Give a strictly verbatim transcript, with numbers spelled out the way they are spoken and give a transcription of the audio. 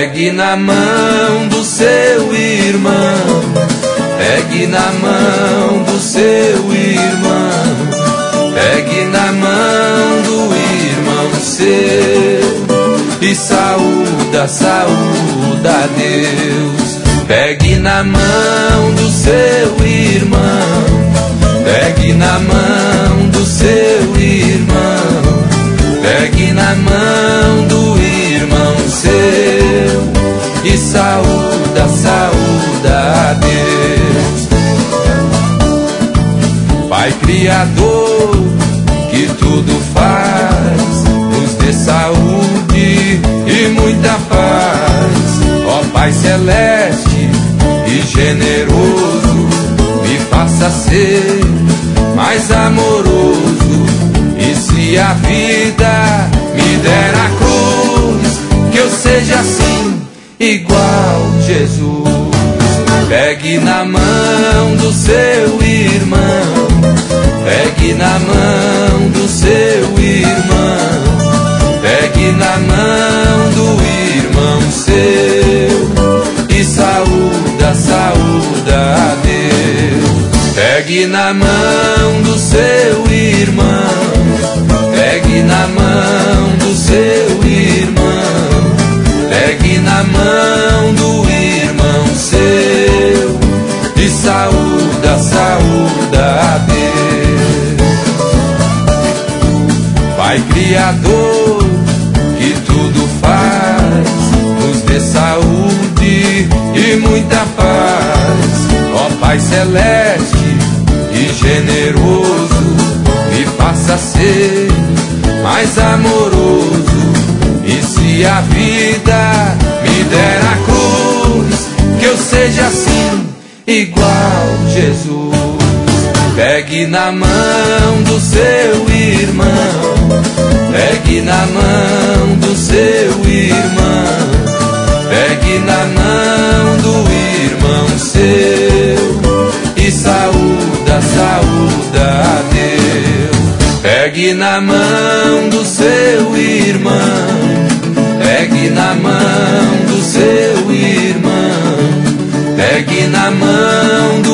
Pegue na mão do seu irmão, pegue na mão do seu irmão, pegue na mão do irmão seu e saúda, saúda a Deus. Pegue na mão do seu irmão, pegue na mão do seu irmão, pegue na mão do irmão seu e saúda, saúda a Deus. Pai Criador, que tudo faz, nos dê saúde e muita paz. Ó Pai Celeste e generoso, me faça ser mais amoroso. E se a vida me der a cruz, que eu seja assim, igual Jesus. Pegue na mão do seu irmão, pegue na mão do seu irmão, pegue na mão do irmão seu e saúda, saúda a Deus. Pegue na mão do seu irmão, pegue na mão do seu irmão, pegue na mão do irmão seu e saúda, saúda a Deus. Pai Criador, que tudo faz, nos dê saúde e muita paz. Ó Pai Celeste e generoso, me faça ser mais amoroso. E se a vida me der a cruz, que eu seja assim, igual Jesus. Pegue na mão do seu irmão, pegue na mão do seu irmão, pegue na mão do irmão seu e saúda, saúda a Deus. Pegue na mão do seu irmão, pegue na mão do seu irmão, pegue na mão do